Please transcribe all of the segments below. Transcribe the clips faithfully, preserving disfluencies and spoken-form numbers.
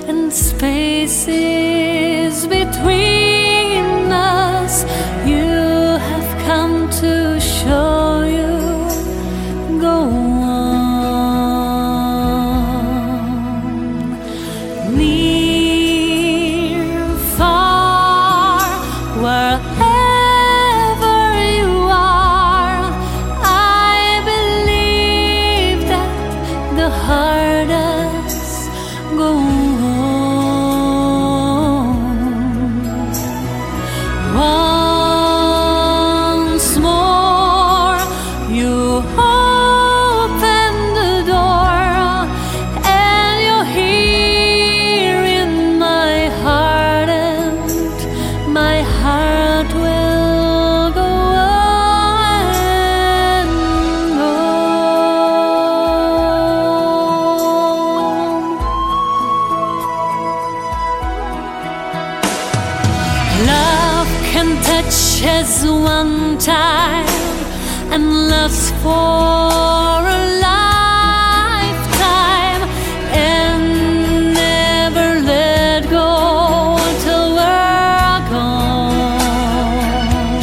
and spaces between us. You have come to show you. Go on, near, far, wherever you are. I believe that the heart does go on. Once more, you open the door, and you're here in my heart, and my heart will go on and on. Love can touch as one time and lasts for a lifetime, and never let go till we're gone.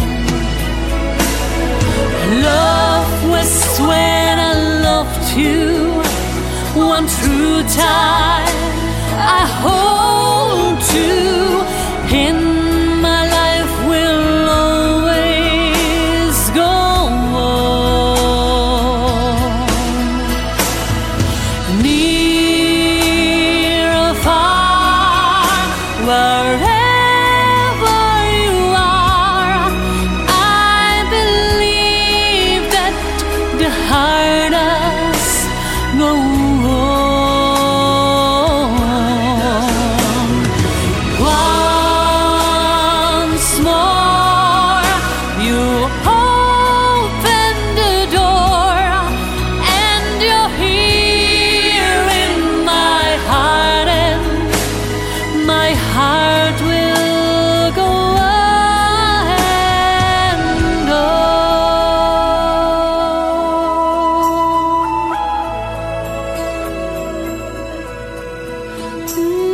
Love was when I loved you one true time. I hold you in my life, will always go on. Near or far, wherever you are, I believe that the heart does go on. Once more, you open the door, and you're here in my heart, and my heart will go on and on.